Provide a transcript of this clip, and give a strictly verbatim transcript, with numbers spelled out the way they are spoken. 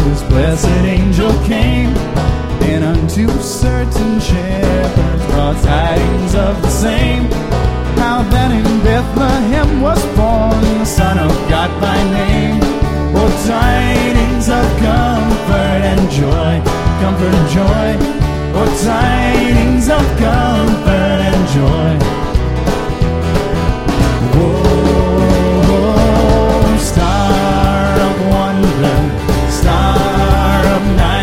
this blessed angel came, and unto certain shepherds brought tidings of the same, how that in Bethlehem was born the Son of God by name. Oh, tidings of comfort and joy, comfort and joy. Oh, tidings